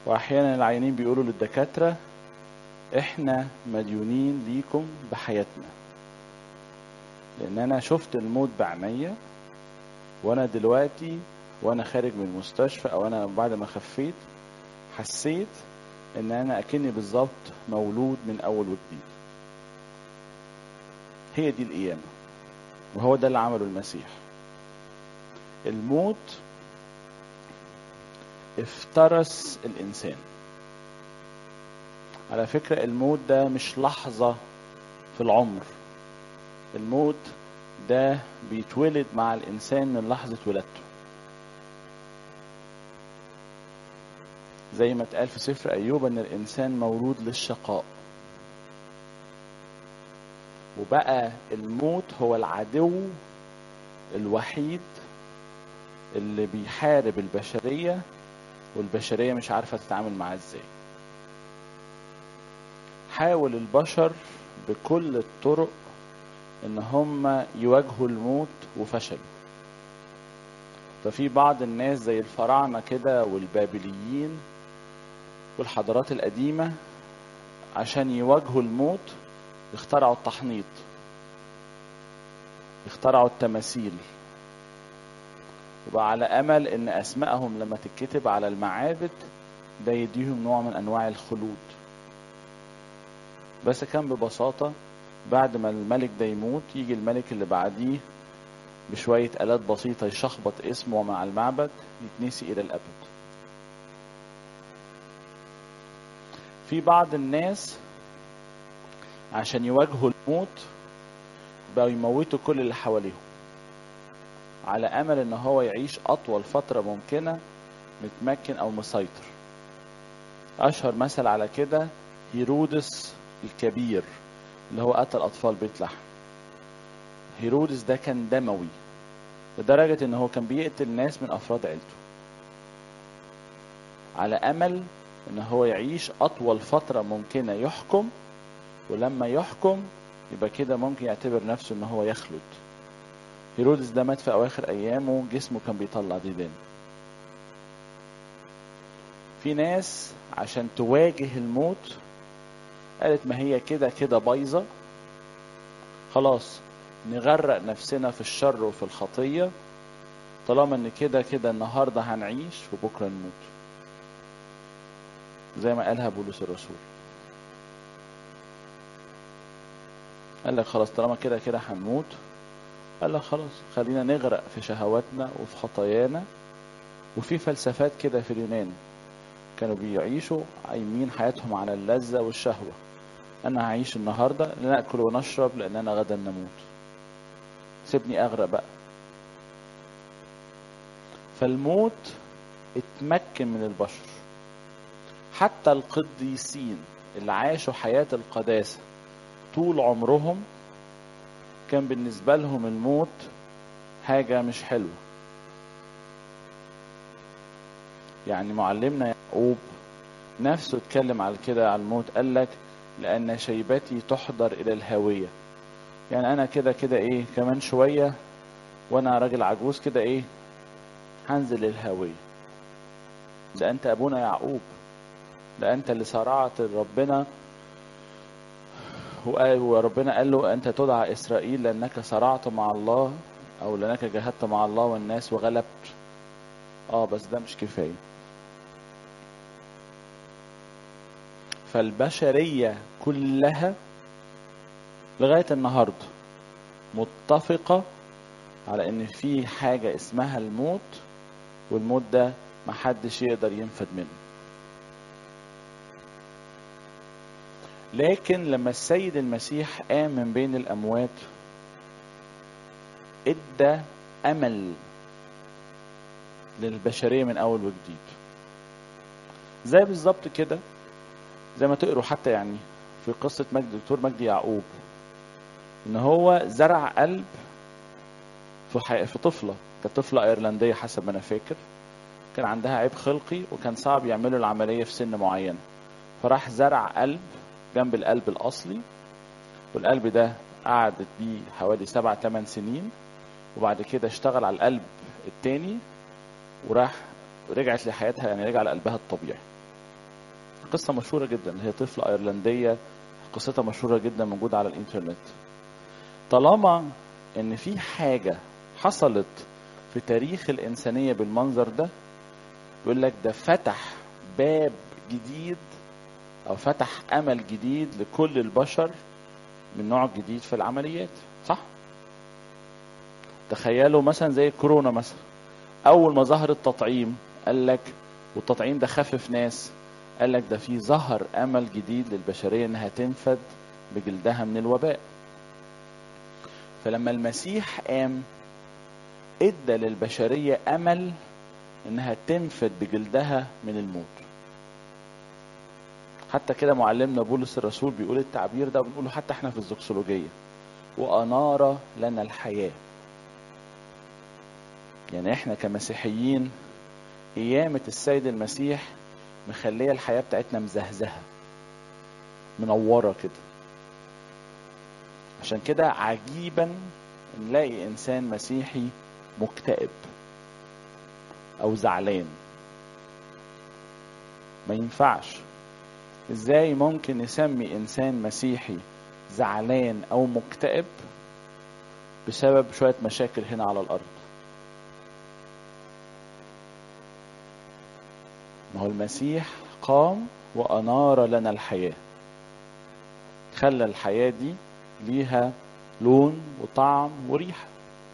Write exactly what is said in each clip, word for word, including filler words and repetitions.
واحيانا العيانين بيقولوا للدكاترة احنا مديونين ليكم بحياتنا، لان انا شفت الموت بعينيا، وانا دلوقتي وانا خارج من المستشفى او انا بعد ما خفيت حسيت ان انا اكني بالظبط مولود من اول وجديد. هي دي القيامة، وهو ده اللي عمله المسيح. الموت افترس الانسان. على فكرة الموت ده مش لحظة في العمر، الموت ده بيتولد مع الانسان من لحظة ولادته، زي ما اتقال في سفر ايوب ان الانسان مولود للشقاء. وبقى الموت هو العدو الوحيد اللي بيحارب البشرية، والبشرية مش عارفة تتعامل معاه ازاي. حاول البشر بكل الطرق ان هم يواجهوا الموت وفشلوا. ففي بعض الناس زي الفراعنة كده والبابليين والحضارات القديمة عشان يواجهوا الموت اخترعوا التحنيط، اخترعوا التماثيل، وبقى على امل ان اسمائهم لما تتكتب على المعابد ده يديهم نوع من انواع الخلود. بس كان ببساطة بعد ما الملك ده يموت يجي الملك اللي بعديه بشوية آلات بسيطة يشخبط اسمه مع المعبد يتنسي إلى الأبد. في بعض الناس عشان يواجهوا الموت بقوا يموتوا كل اللي حواليهم على أمل إن هو يعيش أطول فترة ممكنة متمكن أو مسيطر. أشهر مثل على كده هيرودس الكبير اللي هو قتل أطفال بيت لحم. هيرودس ده كان دموي لدرجة إن هو كان بيقتل ناس من أفراد عيلته على أمل إن هو يعيش أطول فترة ممكنة يحكم، ولما يحكم يبقى كده ممكن يعتبر نفسه إن هو يخلد. هيرودس ده مات في أواخر أيامه، جسمه كان بيطلع ديدان. في ناس عشان تواجه الموت قالت ما هي كده كده بايظة، خلاص نغرق نفسنا في الشر وفي الخطية طالما ان كده كده النهاردة هنعيش وبكرة نموت، زي ما قالها بولس الرسول. قال لك خلاص طالما كده كده هنموت، قال لك خلاص خلينا نغرق في شهواتنا وفي خطايانا. وفي فلسفات كده في اليونان كانوا بيعيشوا عايمين حياتهم على اللذة والشهوة. انا هعيش النهاردة لنأكل ونشرب لاننا غدا نموت، سيبني اغرق بقى. فالموت اتمكن من البشر. حتى القديسين اللي عاشوا حياة القداسة طول عمرهم كان بالنسبة لهم الموت حاجة مش حلوة. يعني معلمنا يعقوب نفسه اتكلم على كده على الموت، قال لك لأن شيبتي تحضر إلى الهاوية. يعني أنا كده كده إيه كمان شوية وأنا راجل عجوز كده إيه هنزل الهاوية. ده أنت أبونا يعقوب، ده أنت اللي صارعت ربنا، وربنا قال له أنت تدعى إسرائيل لأنك صارعت مع الله أو لأنك جاهدت مع الله والناس وغلبت. آه بس ده مش كفاية. فالبشرية كلها لغاية النهاردة متفقة على ان في حاجة اسمها الموت، والموت ده محدش يقدر ينفد منه. لكن لما السيد المسيح قام من بين الاموات ادى امل للبشرية من اول وجديد. زي بالظبط كده زي ما تقروا حتى يعني في قصة مجد دكتور مجدي يعقوب ان هو زرع قلب في, حي... في طفلة، كانت طفلة ايرلندية حسب ما انا فاكر، كان عندها عيب خلقي وكان صعب يعملوا العملية في سن معين، فراح زرع قلب جنب القلب الاصلي، والقلب ده قعدت بيه حوالي سبع تمن سنين، وبعد كده اشتغل على القلب التاني وراح رجعت لحياتها، يعني رجع لقلبها الطبيعي. قصة مشهورة جدا، هي طفلة أيرلندية قصتها مشهورة جدا موجودة على الإنترنت. طالما إن في حاجة حصلت في تاريخ الإنسانية بالمنظر ده، يقول لك ده فتح باب جديد أو فتح أمل جديد لكل البشر من نوع جديد في العمليات، صح؟ تخيلوا مثلا زي الكورونا مثلا، أول ما ظهر التطعيم قال لك، والتطعيم ده خفف ناس، قال لك ده في ظهر أمل جديد للبشرية إنها تنفذ بجلدها من الوباء. فلما المسيح قام ادى للبشرية أمل إنها تنفذ بجلدها من الموت. حتى كده معلمنا بولس الرسول بيقول التعبير ده، بنقوله حتى احنا في الزوكسولوجية، وأنار لنا الحياة. يعني احنا كمسيحيين قيامة السيد المسيح مخلية الحياة بتاعتنا مزهزهة منورة كده. عشان كده عجيبا نلاقي إنسان مسيحي مكتئب أو زعلان، ما ينفعش. إزاي ممكن نسمي إنسان مسيحي زعلان أو مكتئب بسبب شوية مشاكل هنا على الأرض؟ ما هو المسيح قام وأنار لنا الحياة، خلى الحياة دي ليها لون وطعم وريحة.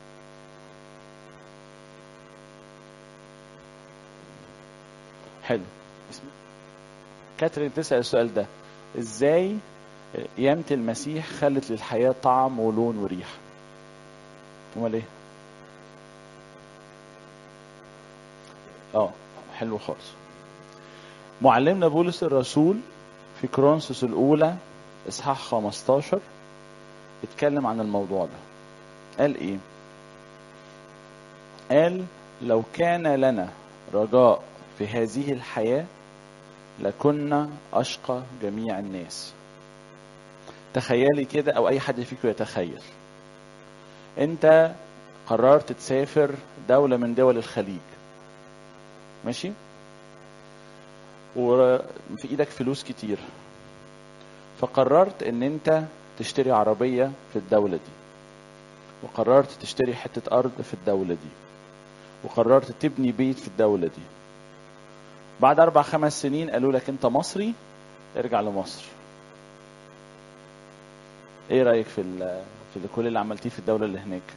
حلو. كاترين تسأل السؤال ده، ازاي قيامة المسيح خلت للحياة طعم ولون وريحة؟ امال ايه؟ اه حلو خالص. معلمنا بولس الرسول في كورنثوس الأولى إصحاح خمستاشر اتكلم عن الموضوع ده. قال إيه؟ قال لو كان لنا رجاء في هذه الحياة لكنا أشقى جميع الناس. تخيلي كده، أو أي حد فيكم يتخيل، أنت قررت تسافر دولة من دول الخليج، ماشي؟ وفي ايدك فلوس كتير، فقررت ان انت تشتري عربية في الدولة دي، وقررت تشتري حتة ارض في الدولة دي، وقررت تبني بيت في الدولة دي. بعد اربع خمس سنين قالوا لك انت مصري، ارجع لمصر. ايه رأيك في في كل اللي عملتيه في الدولة اللي هناك؟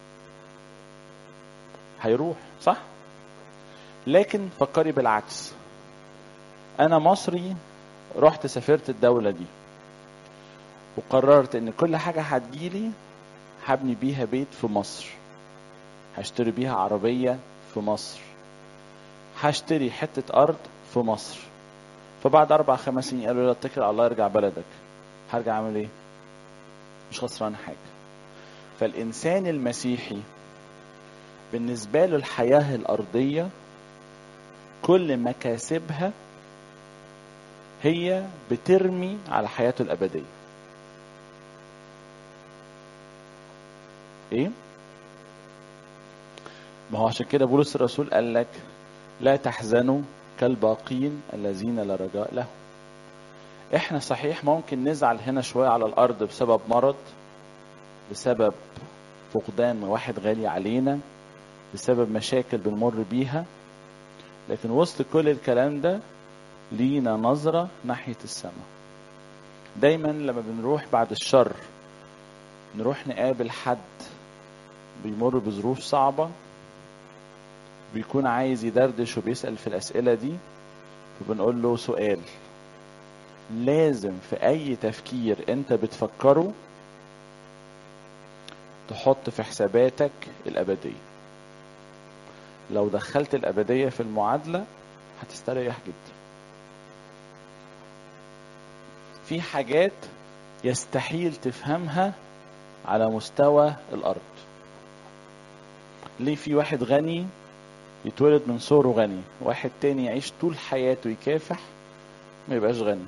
هيروح، صح؟ لكن فكري بالعكس، انا مصري رحت سافرت الدولة دي وقررت ان كل حاجة هتجيلي هبني بيها بيت في مصر، هشتري بيها عربية في مصر، هشتري حتة ارض في مصر. فبعد اربع خمس سنين قالوا لا اتكل على الله ارجع بلدك، هرجع اعمل ايه؟ مش خسران حاجة. فالانسان المسيحي بالنسبة له الحياة الارضية كل مكاسبها هي بترمي على حياته الابدية. ايه؟ ما هو عشان كده بولس الرسول قال لك لا تحزنوا كالباقين الذين لا رجاء لهم. احنا صحيح ممكن نزعل هنا شوية على الارض بسبب مرض، بسبب فقدان واحد غالي علينا، بسبب مشاكل بنمر بيها، لكن وسط كل الكلام ده لينا نظرة ناحية السماء. دايما لما بنروح بعد الشر نروح نقابل حد بيمر بظروف صعبة، بيكون عايز يدردش وبيسأل في الأسئلة دي، وبنقول له سؤال لازم في أي تفكير أنت بتفكره تحط في حساباتك الأبدية. لو دخلت الأبدية في المعادلة هتستريح جدا. في حاجات يستحيل تفهمها على مستوى الأرض. ليه في واحد غني يتولد من صغره غني، واحد تاني يعيش طول حياته يكافح ما يبقاش غني؟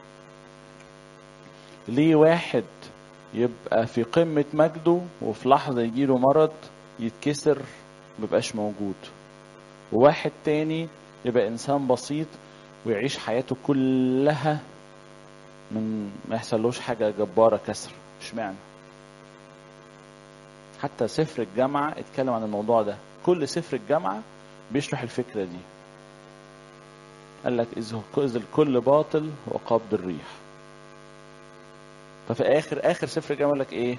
ليه واحد يبقى في قمة مجده وفي لحظة يجيله مرض يتكسر ما يبقاش موجود، وواحد تاني يبقى إنسان بسيط ويعيش حياته كلها من ما يحصلوش حاجة جبارة كسر. اشمعنى؟ حتى سفر الجامعة اتكلم عن الموضوع ده، كل سفر الجامعة بيشرح الفكرة دي. قال لك إذ الكل باطل وقبض الريح. ففي آخر آخر سفر الجامعة قال لك إيه؟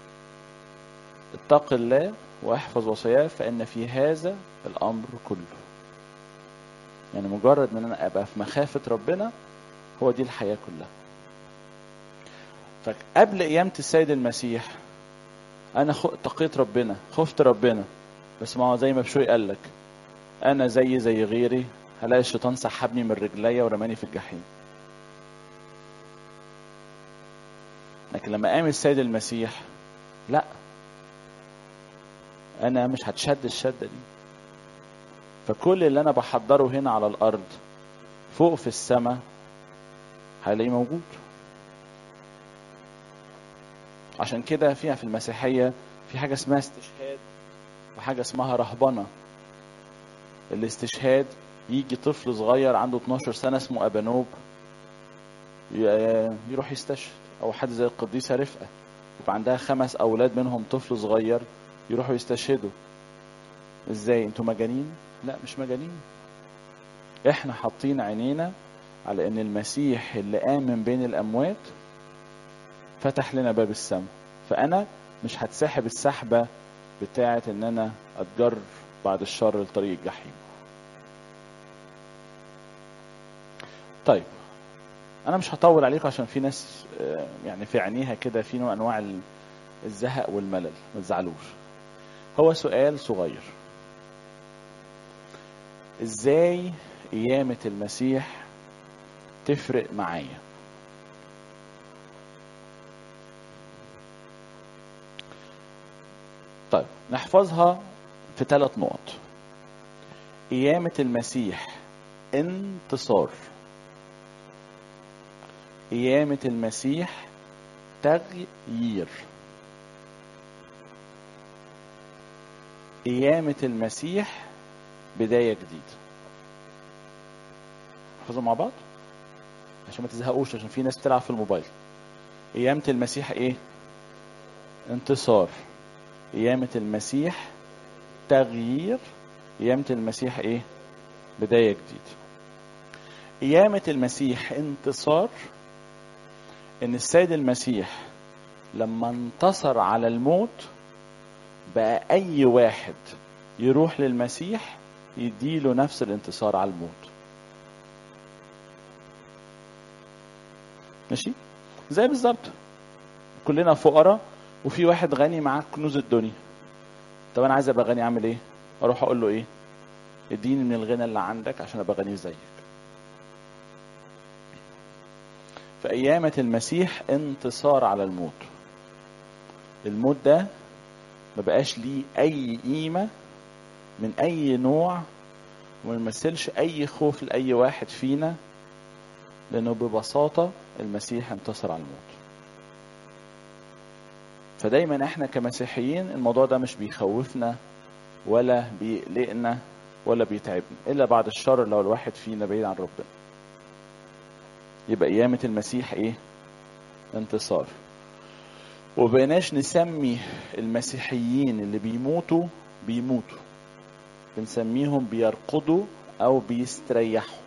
اتق الله واحفظ وصاياه فإن في هذا الأمر كله. يعني مجرد ان انا ابقى في مخافة ربنا هو دي الحياة كلها. فقبل قيامة السيد المسيح انا اتقيت ربنا، خفت ربنا، بس ما هو زي ما بشوي قال لك انا زي زي غيري، هلاقي الشيطان سحبني من رجليا ورماني في الجحيم. لكن لما قام السيد المسيح لا، انا مش هتشد الشدة دي. فكل اللي انا بحضره هنا على الارض فوق في السماء هلاقيه موجود. عشان كده فيها في المسيحية في حاجة اسمها استشهاد وحاجة اسمها رهبنة. الاستشهاد يجي طفل صغير عنده اتناشر سنة اسمه أبانوب يروح يستشهد، أو حد زي القديسة رفقة يبقى عندها خمس أولاد منهم طفل صغير يروحوا يستشهدوا. ازاي؟ انتوا مجانين؟ لا مش مجانين، احنا حاطين عينينا على ان المسيح اللي قام من بين الأموات فتح لنا باب السماء. فأنا مش هتسحب السحبة بتاعة ان انا اتجر بعد الشر لطريق الجحيم. طيب انا مش هطول عليكم عشان في ناس يعني في عينيها كده في نوع انواع الزهق والملل، ما تزعلوش. هو سؤال صغير، ازاي قيامة المسيح تفرق معايا؟ طيب نحفظها في ثلاث نقط. قيامة المسيح انتصار، قيامة المسيح تغيير، قيامة المسيح بداية جديدة. نحفظها مع بعض عشان ما تزهقوش، عشان في ناس بتلعب في الموبايل. قيامة المسيح ايه؟ انتصار. قيامة المسيح تغيير. قيامة المسيح ايه؟ بداية جديدة. قيامة المسيح انتصار، ان السيد المسيح لما انتصر على الموت بقى اي واحد يروح للمسيح يديله نفس الانتصار على الموت. ماشي؟ زي بالظبط كلنا فقراء وفي واحد غني معاه كنوز الدنيا. طب انا عايز ابقى غني، اعمل ايه؟ اروح اقول له ايه؟ اديني من الغنى اللي عندك عشان ابقى غني زيك. فقيامة المسيح انتصار على الموت. الموت ده ما بقاش ليه اي قيمة من اي نوع، وما يمثلش اي خوف لاي واحد فينا، لانه ببساطة المسيح انتصر على الموت. فدايما احنا كمسيحيين الموضوع ده مش بيخوفنا ولا بيقلقنا ولا بيتعبنا، الا بعد الشر لو الواحد فينا بعيد عن ربنا. يبقى قيامة المسيح ايه؟ انتصار. وبقيناش نسمي المسيحيين اللي بيموتوا بيموتوا، بنسميهم بيرقدوا او بيستريحوا،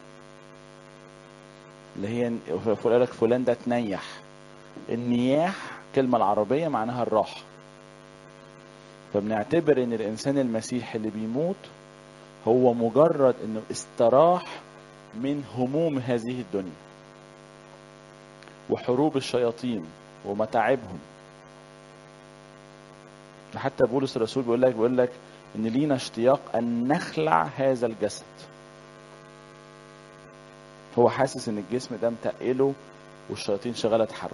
اللي هي يقول لك فلان ده تنيح. النياح كلمة العربية معناها الراحة. فبنعتبر ان الانسان المسيحي اللي بيموت هو مجرد انه استراح من هموم هذه الدنيا وحروب الشياطين ومتاعبهم. حتى بولس الرسول بيقول لك بيقول لك ان لينا اشتياق ان نخلع هذا الجسد. هو حاسس ان الجسم ده متقله والشياطين شغاله تحارب.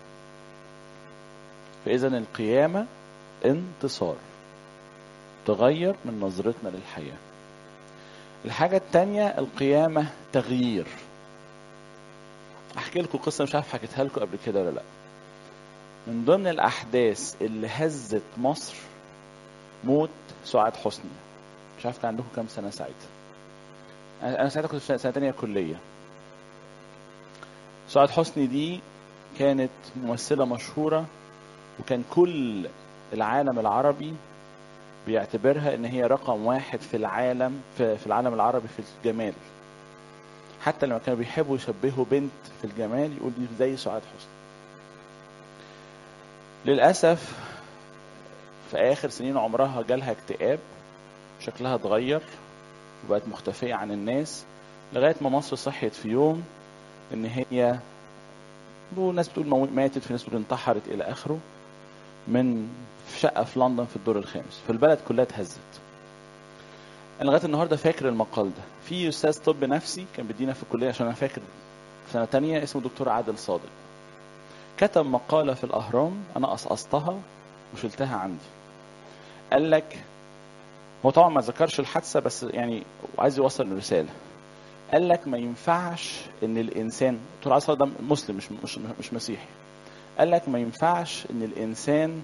فاذا القيامه انتصار، تغير من نظرتنا للحياه. الحاجه الثانيه القيامه تغيير. احكي لكم قصه مش عارف حكيتها لكم قبل كده ولا لا. من ضمن الاحداث اللي هزت مصر موت سعاد حسني. مش عارف كان عندكم كام سنه ساعتها. انا ساعتها كنت في سنه ثانيه كليه. سعاد حسني دي كانت ممثلة مشهورة، وكان كل العالم العربي بيعتبرها ان هي رقم واحد في العالم في, في العالم العربي في الجمال. حتى لما كانوا بيحبوا يشبهوا بنت في الجمال يقول دي زي سعاد حسني. للأسف في آخر سنين عمرها جالها اكتئاب، شكلها اتغير وبقت مختفية عن الناس، لغاية ما مصر صحيت في يوم ان هي ناس بتقول ماتت، في ناس بتقول انتحرت الى اخره، من في شقة في لندن في الدور الخامس. فالبلد كلها اتهزت. انا لغايه النهارده فاكر المقال ده. في استاذ طب نفسي كان بيدينا في الكليه، عشان انا فاكر في سنه تانية، اسمه دكتور عادل صادق، كتب مقاله في الاهرام، انا قصقصتها وشلتها عندي. قال لك، هو طبعا ما ذكرش الحادثه بس يعني عايز يوصل الرساله. قال لك ما ينفعش ان الانسان، دكتور عادل صادق ده مسلم مش مش مش مسيحي، قال لك ما ينفعش ان الانسان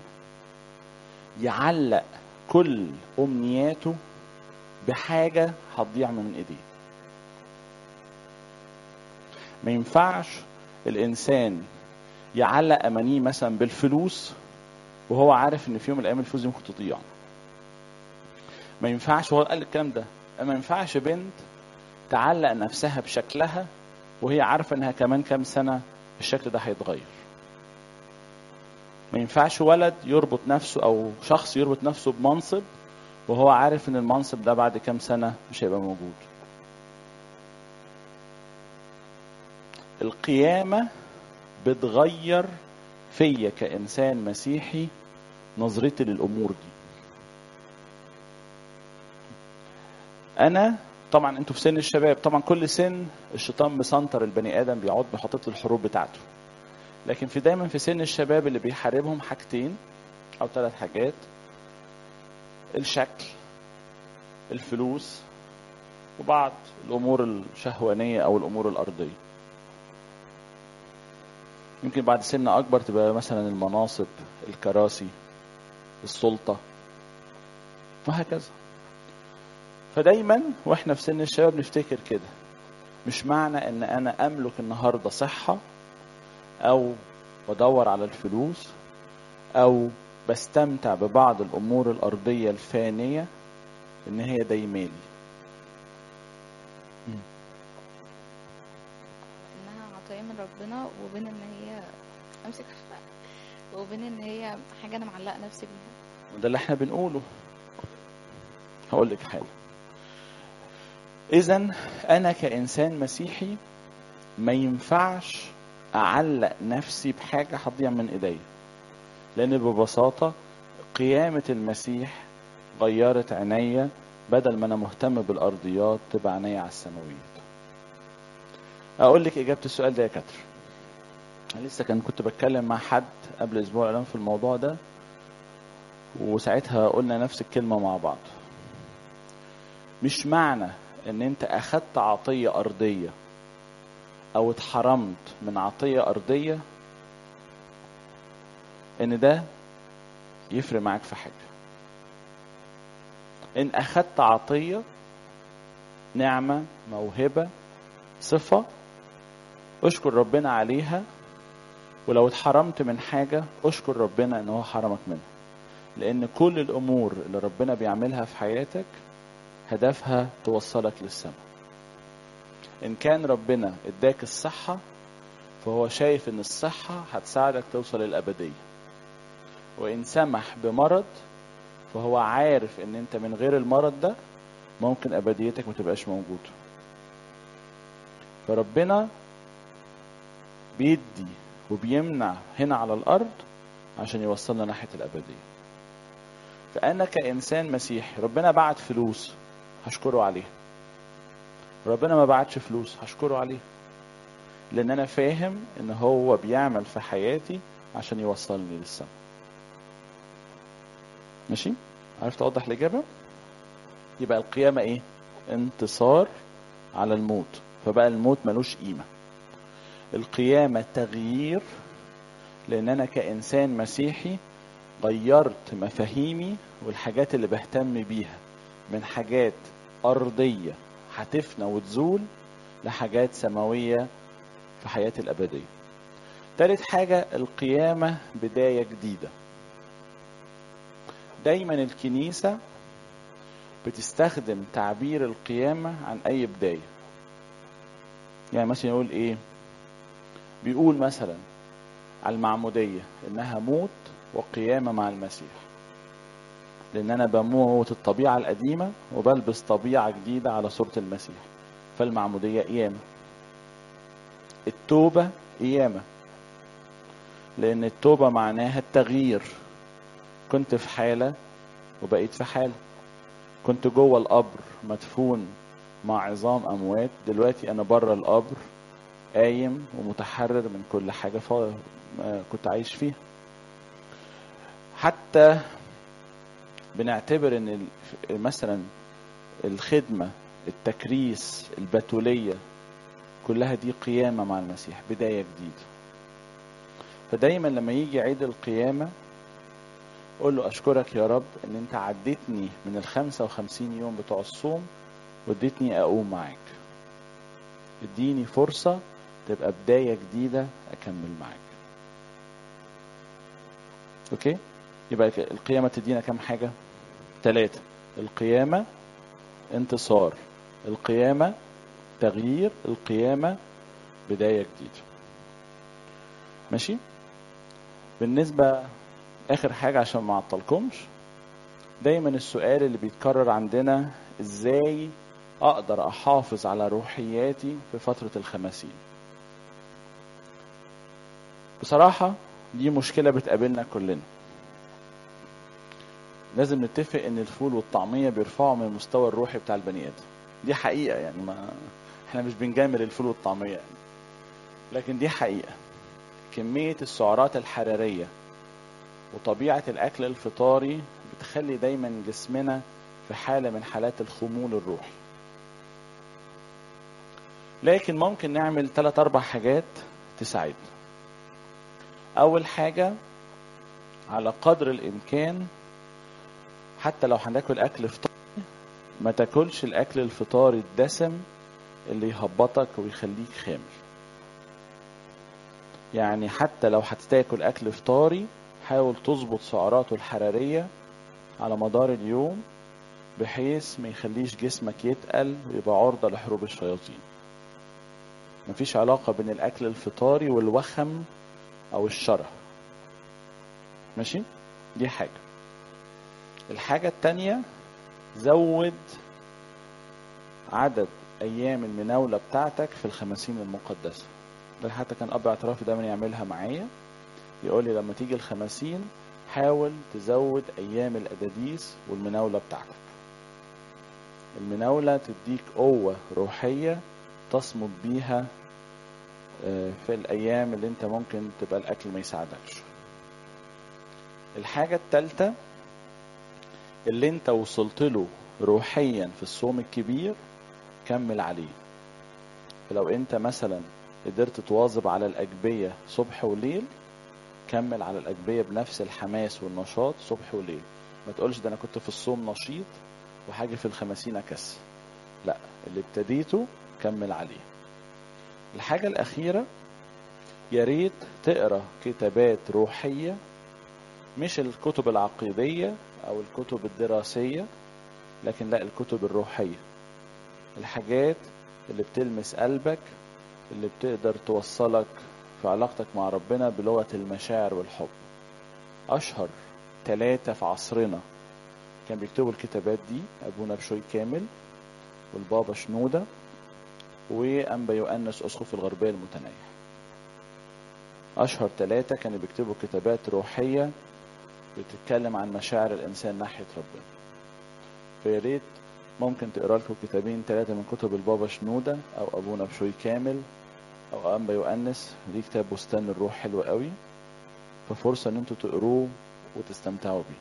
يعلق كل امنياته بحاجة هتضيع من ايديه. ما ينفعش الانسان يعلق امانيه مثلا بالفلوس وهو عارف ان في يوم من الايام الفلوس دي ممكن تضيع. ما ينفعش، هو قال الكلام ده، ما ينفعش بنت تعلق نفسها بشكلها وهي عارفة انها كمان كام سنة الشكل ده هيتغير. ما ينفعش ولد يربط نفسه او شخص يربط نفسه بمنصب وهو عارف ان المنصب ده بعد كام سنة مش هيبقى موجود. القيامة بتغير فيا كإنسان مسيحي نظرتي للأمور دي. أنا طبعا أنتوا في سن الشباب، طبعا كل سن الشيطان مسنطر البني آدم، بيقعد بيحطط له الحروب بتاعته. لكن في دايما في سن الشباب اللي بيحاربهم حاجتين أو ثلاث حاجات: الشكل، الفلوس، وبعض الأمور الشهوانية أو الأمور الأرضية. يمكن بعد سن أكبر تبقى مثلا المناصب، الكراسي، السلطة، وهكذا. فدايما واحنا في سن الشباب نفتكر كده، مش معنى ان انا املك النهاردة صحة او بدور على الفلوس او بستمتع ببعض الامور الارضية الفانية ان هي دايمالي. انها عطية من ربنا، وبين ان هي امسك وبين ان هي حاجة انا معلقة نفسي بيها. وده اللي احنا بنقوله. هقول لك حاجة، اذن انا كإنسان مسيحي ما ينفعش اعلق نفسي بحاجة هتضيع من ايديا، لان ببساطة قيامة المسيح غيرت عينيا، بدل ما انا مهتم بالارضيات تبقى عينيا على السماويات. اقول لك اجابة السؤال ده يا كتر. انا لسه كان كنت بتكلم مع حد قبل اسبوع الان في الموضوع ده، وساعتها قلنا نفس الكلمة مع بعض. مش معنى ان انت اخدت عطية ارضية او اتحرمت من عطية ارضية ان ده يفرق معاك في حاجة. ان اخدت عطية، نعمة، موهبة، صفة، اشكر ربنا عليها. ولو اتحرمت من حاجة اشكر ربنا ان هو حرمك منها، لان كل الامور اللي ربنا بيعملها في حياتك هدفها توصلك للسماء. ان كان ربنا اداك الصحة فهو شايف ان الصحة هتساعدك توصل للأبدية. وان سمح بمرض فهو عارف ان انت من غير المرض ده ممكن أبديتك ما تبقاش موجودة. فربنا بيدي وبيمنع هنا على الأرض عشان يوصلنا ناحية الأبدية. فأنا كإنسان مسيحي ربنا بعت فلوس هشكره عليه، ربنا ما بعتش فلوس هشكره عليه، لأن أنا فاهم إن هو بيعمل في حياتي عشان يوصلني للسماء. ماشي؟ عرفت أوضح الإجابة؟ يبقى القيامة إيه؟ انتصار على الموت، فبقى الموت ملوش قيمة. القيامة تغيير، لأن أنا كإنسان مسيحي غيرت مفاهيمي والحاجات اللي بهتم بيها من حاجات أرضية هتفنى وتزول لحاجات سماوية في حياتي الأبدية. تالت حاجة القيامة بداية جديدة. دايما الكنيسة بتستخدم تعبير القيامة عن أي بداية. يعني مثلا يقول إيه؟ بيقول مثلا على المعمودية إنها موت وقيامة مع المسيح، لأن أنا بموت الطبيعة القديمة وبلبس طبيعة جديدة على صورة المسيح، فالمعمودية قيامة. التوبة قيامة، لأن التوبة معناها التغيير. كنت في حالة وبقيت في حالة، كنت جوه القبر مدفون مع عظام أموات، دلوقتي أنا بره القبر قايم ومتحرر من كل حاجة كنت عايش فيها. حتى بنعتبر ان مثلا الخدمة، التكريس، البتولية، كلها دي قيامة مع المسيح، بداية جديدة. فدايما لما يجي عيد القيامة قول له أشكرك يا رب ان انت عدتني من الخمسة وخمسين يوم بتوع الصوم واديتني أقوم معاك. اديني فرصة تبقى بداية جديدة أكمل معاك. أوكي؟ يبقى القيامة تدينا كم حاجة؟ ثلاثة. القيامة انتصار، القيامة تغيير، القيامة بداية جديدة. ماشي؟ بالنسبة آخر حاجة عشان ما أعطلكمش، دايما السؤال اللي بيتكرر عندنا إزاي أقدر أحافظ على روحياتي في فترة الخمسين؟ بصراحة دي مشكلة بتقابلنا كلنا. لازم نتفق ان الفول والطعمية بيرفعوا من المستوى الروحي بتاع البني ادم. دي حقيقة، يعني ما احنا مش بنجامل الفول والطعمية يعني. لكن دي حقيقة. كمية السعرات الحرارية وطبيعة الاكل الفطاري بتخلي دايما جسمنا في حالة من حالات الخمول الروحي. لكن ممكن نعمل ثلاث اربع حاجات تساعدنا. اول حاجة، على قدر الامكان حتى لو هناكل اكل فطاري ما تاكلش الاكل الفطاري الدسم اللي يهبطك ويخليك خامل. يعني حتى لو هتاكل اكل فطاري حاول تظبط سعراته الحرارية على مدار اليوم بحيث ما يخليش جسمك يتقل ويبقى عرضة لحروب الشياطين. مفيش علاقة بين الاكل الفطاري والوخم او الشره. ماشي؟ دي حاجة. الحاجة التانية، زود عدد ايام المناولة بتاعتك في الخمسين المقدسة. ده حتى كان اب اعترافي دايما يعملها معايا، يقول لي لما تيجي الخمسين حاول تزود ايام القداديس والمناولة بتاعتك. المناولة تديك قوة روحية تصمد بيها في الايام اللي انت ممكن تبقى الاكل ما يساعدكش. الحاجة الثالثة، اللي انت وصلت له روحيا في الصوم الكبير كمل عليه. فلو انت مثلا قدرت تواظب على الأجبية صبح وليل، كمل على الأجبية بنفس الحماس والنشاط صبح وليل. ما تقولش ده انا كنت في الصوم نشيط وحاجة في الخمسين أكس. لا، اللي ابتديته كمل عليه. الحاجة الأخيرة، ياريت تقرأ كتابات روحية، مش الكتب العقيدية أو الكتب الدراسية، لكن لا، الكتب الروحية، الحاجات اللي بتلمس قلبك، اللي بتقدر توصلك في علاقتك مع ربنا بلغة المشاعر والحب. أشهر ثلاثة في عصرنا كان بيكتبوا الكتابات دي أبونا بشوي كامل والبابا شنودة وأنبا يؤنس أسقف الغربية المتنيح. أشهر ثلاثة كانوا بيكتبوا كتابات روحية بتتكلم عن مشاعر الإنسان ناحية ربنا. فياريت ممكن تقرأ لكم كتابين ثلاثة من كتب البابا شنودة أو أبونا بشوي كامل أو أنبا يؤنس. دي كتاب بستان الروح حلو قوي، ففرصة ان انتوا تقروه وتستمتعوا بيه.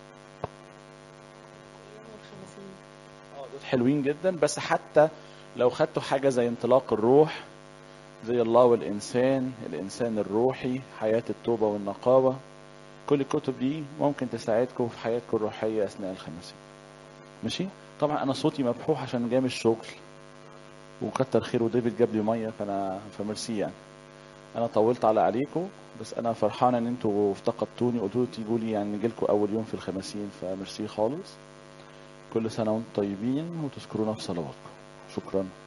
دول حلوين جدا. بس حتى لو خدتوا حاجة زي انطلاق الروح، زي الله والإنسان، الإنسان الروحي، حياة التوبة والنقاوة، كل الكتب دي ممكن تساعدكم في حياتكم الروحية أثناء الخمسين. ماشي؟ طبعا أنا صوتي مبحوح عشان جاي من الشغل، وكتر خيره ديفيد جاب لي ميه، فانا فميرسي يعني. انا طولت على عليكم، بس انا فرحان ان انتوا افتقدتوني، قلتوا لي تيجوا لي يعني نجي لكم اول يوم في الخمسين، فميرسي خالص. كل سنه وانتم طيبين وتذكرونا في صلواتكم. شكرا.